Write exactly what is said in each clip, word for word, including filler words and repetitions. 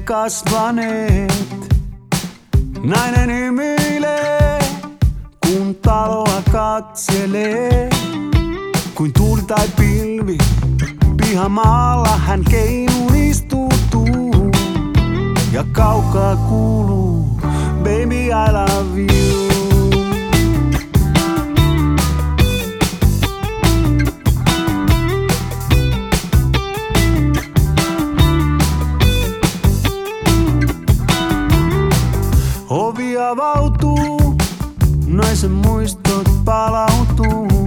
kasvaneet. Nainen hymyilee, kun taloa katselee. Kuin tuuli tai pilvi, pihamaalla hän keinun istuutuu. Ja kaukaa kuuluu, baby I love you. Ovi avautuu, naisen muistot palautuu.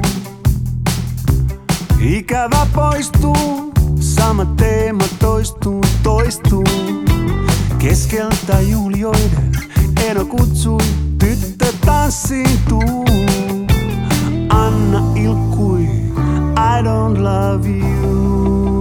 Ikävä poistuu, sama teema toistuu, toistuu. Keskeltä juhlioiden Eno kutsui, tyttö tanssiin tuu. Anna ilkkui, I don't love you.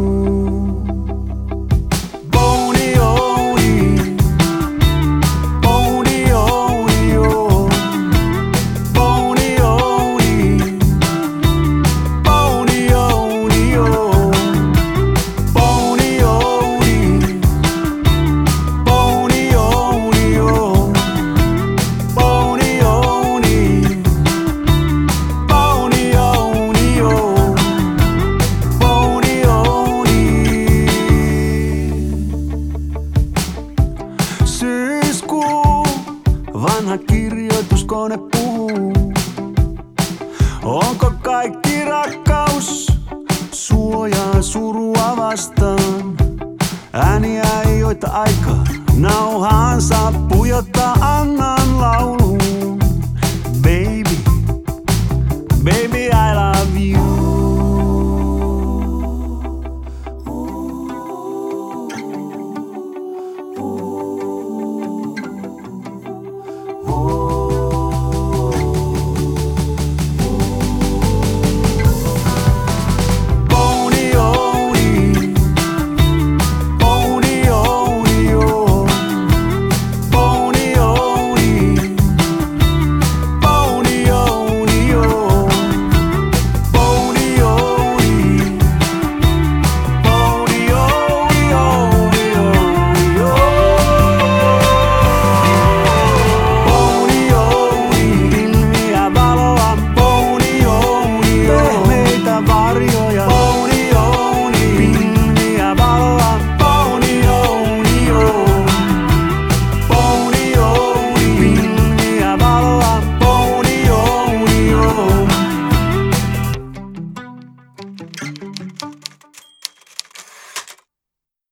Vanha kirjoituskone puhuu. Onko kaikki rakkaus suojaa surua vastaan? Ääniä, joita aika nauhaan saa pujottaa